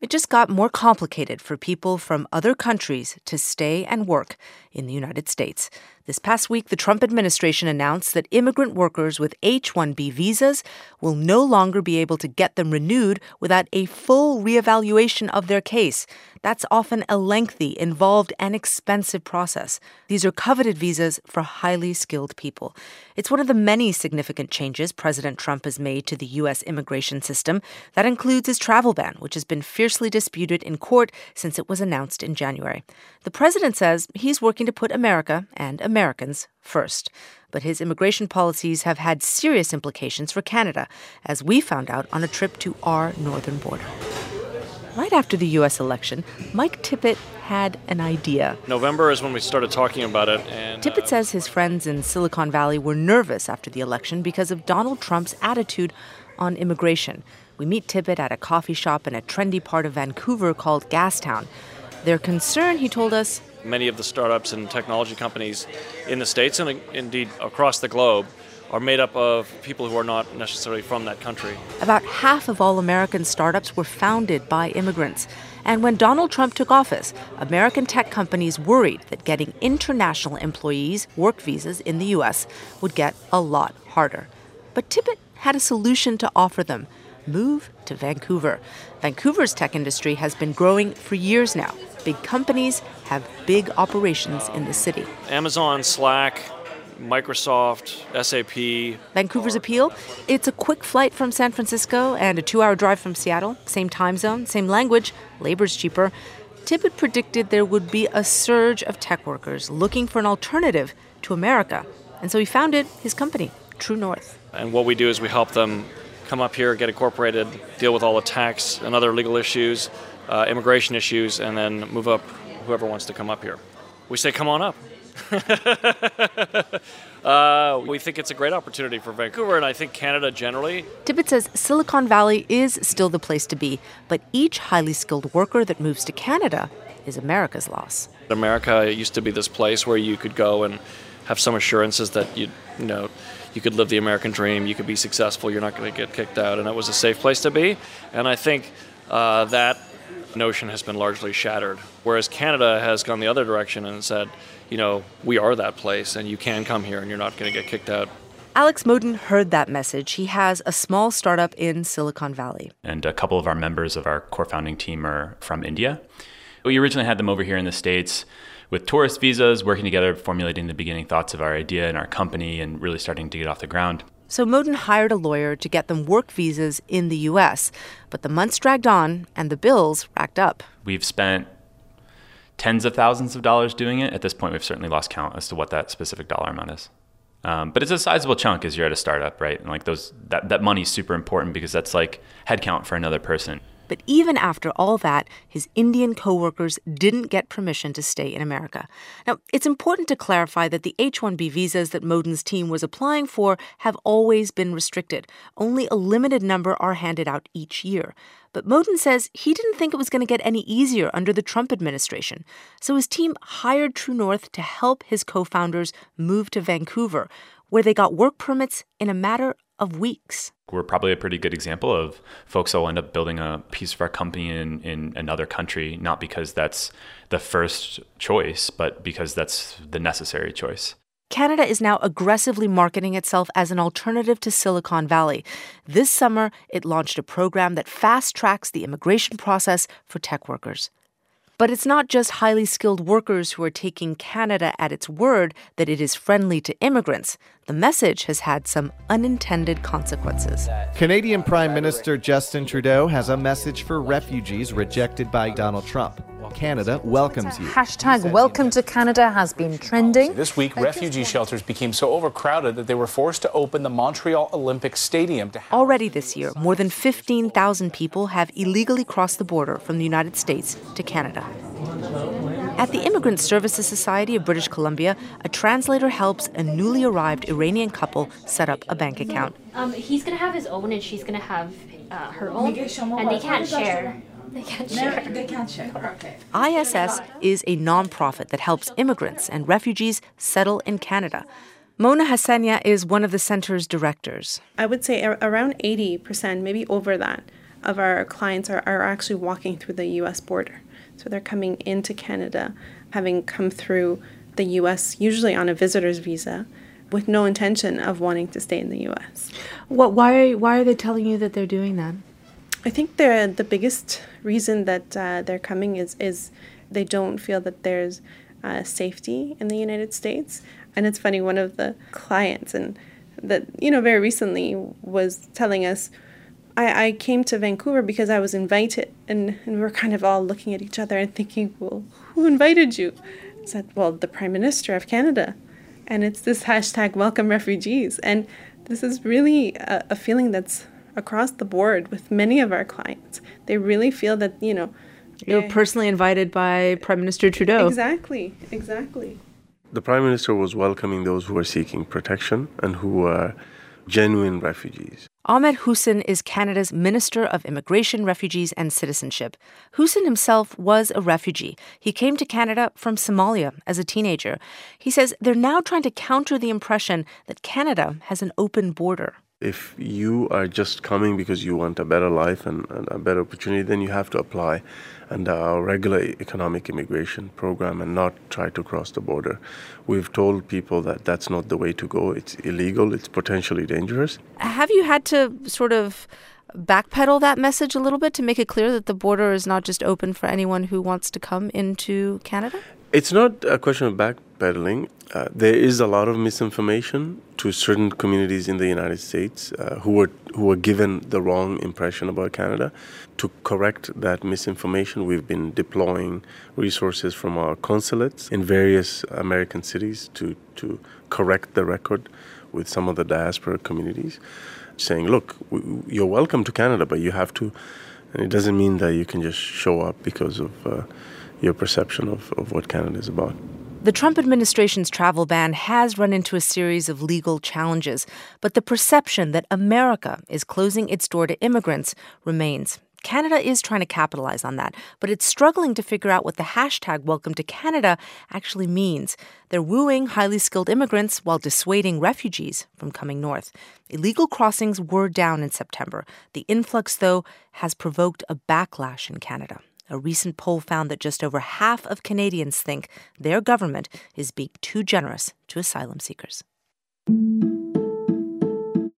It just got more complicated for people from other countries to stay and work in the United States. This past week, the Trump administration announced that immigrant workers with H-1B visas will no longer be able to get them renewed without a full reevaluation of their case. That's often a lengthy, involved, and expensive process. These are coveted visas for highly skilled people. It's one of the many significant changes President Trump has made to the U.S. immigration system. That includes his travel ban, which has been fiercely disputed in court since it was announced in January. The president says he's working to put America and Americans first. But his immigration policies have had serious implications for Canada, as we found out on a trip to our northern border. Right after the U.S. election, Mike Tippett had an idea. November is when we started talking about it. And Tippett says his friends in Silicon Valley were nervous after the election because of Donald Trump's attitude on immigration. We meet Tippett at a coffee shop in a trendy part of Vancouver called Gastown. Their concern, he told us, many of the startups and technology companies in the States and indeed across the globe are made up of people who are not necessarily from that country. About half of all American startups were founded by immigrants. And when Donald Trump took office, American tech companies worried that getting international employees work visas in the U.S. would get a lot harder. But Tippett had a solution to offer them: move to Vancouver. Vancouver's tech industry has been growing for years now. Big companies have big operations in the city. Amazon, Slack, Microsoft, SAP. Vancouver's appeal? It's a quick flight from San Francisco and a 2-hour drive from Seattle. Same time zone, same language, labor's cheaper. Tippett predicted there would be a surge of tech workers looking for an alternative to America. And so he founded his company, True North. And what we do is we help them come up here, get incorporated, deal with all the tax and other legal issues, immigration issues, and then move up whoever wants to come up here. We say, come on up. We think it's a great opportunity for Vancouver, and I think Canada generally. Tippett says Silicon Valley is still the place to be, but each highly skilled worker that moves to Canada is America's loss. America used to be this place where you could go and have some assurances that you could live the American dream, you could be successful, you're not going to get kicked out, and it was a safe place to be. And I think that notion has been largely shattered, whereas Canada has gone the other direction and said, we are that place, and you can come here, and you're not going to get kicked out. Alex Moden heard that message. He has a small startup in Silicon Valley. And a couple of our members of our core founding team are from India. We originally had them over here in the States with tourist visas, working together, formulating the beginning thoughts of our idea and our company, and really starting to get off the ground. So Moden hired a lawyer to get them work visas in the U.S., but the months dragged on and the bills racked up. We've spent tens of thousands of dollars doing it. At this point, we've certainly lost count as to what that specific dollar amount is. But it's a sizable chunk as you're at a startup, right? And like that money is super important because that's like headcount for another person. But even after all that, his Indian coworkers didn't get permission to stay in America. Now, it's important to clarify that the H-1B visas that Moden's team was applying for have always been restricted. Only a limited number are handed out each year. But Moden says he didn't think it was going to get any easier under the Trump administration. So his team hired True North to help his co-founders move to Vancouver, where they got work permits in a matter of weeks. We're probably a pretty good example of folks that will end up building a piece of our company in another country, not because that's the first choice, but because that's the necessary choice. Canada is now aggressively marketing itself as an alternative to Silicon Valley. This summer, it launched a program that fast-tracks the immigration process for tech workers. But it's not just highly skilled workers who are taking Canada at its word that it is friendly to immigrants. The message has had some unintended consequences. Canadian Prime Minister Justin Trudeau has a message for refugees rejected by Donald Trump. Canada welcomes you. Hashtag welcome to Canada has been trending. This week, refugee shelters became so overcrowded that they were forced to open the Montreal Olympic Stadium. Already this year, more than 15,000 people have illegally crossed the border from the United States to Canada. At the Immigrant Services Society of British Columbia, a translator helps a newly arrived Iranian couple set up a bank account. He's going to have his own and she's going to have her own, and they can't share. They can't share. Okay. ISS is a nonprofit that helps immigrants and refugees settle in Canada. Mona Hassania is one of the center's directors. I would say around 80%, maybe over that, of our clients are actually walking through the U.S. border. So they're coming into Canada, having come through the U.S., usually on a visitor's visa, with no intention of wanting to stay in the U.S. Why are they telling you that they're doing that? I think the biggest reason that they're coming is they don't feel that there's safety in the United States. And it's funny, one of the clients and that, very recently was telling us, I came to Vancouver because I was invited. And we were kind of all looking at each other and thinking, well, who invited you? I said, well, the Prime Minister of Canada. And it's this hashtag welcome refugees. And this is really a feeling that's across the board with many of our clients. They really feel that, You're personally invited by Prime Minister Trudeau. Exactly. The Prime Minister was welcoming those who are seeking protection and who are genuine refugees. Ahmed Hussein is Canada's Minister of Immigration, Refugees and Citizenship. Hussein himself was a refugee. He came to Canada from Somalia as a teenager. He says they're now trying to counter the impression that Canada has an open border. If you are just coming because you want a better life and a better opportunity, then you have to apply under our regular economic immigration program and not try to cross the border. We've told people that that's not the way to go. It's illegal. It's potentially dangerous. Have you had to sort of backpedal that message a little bit to make it clear that the border is not just open for anyone who wants to come into Canada? It's not a question of backpedaling. There is a lot of misinformation to certain communities in the United States who were given the wrong impression about Canada. To correct that misinformation, we've been deploying resources from our consulates in various American cities to correct the record with some of the diaspora communities, saying, look, you're welcome to Canada, but you have to, and it doesn't mean that you can just show up because of your perception of what Canada is about. The Trump administration's travel ban has run into a series of legal challenges, but the perception that America is closing its door to immigrants remains. Canada is trying to capitalize on that, but it's struggling to figure out what the hashtag Welcome to Canada actually means. They're wooing highly skilled immigrants while dissuading refugees from coming north. Illegal crossings were down in September. The influx, though, has provoked a backlash in Canada. A recent poll found that just over half of Canadians think their government is being too generous to asylum seekers.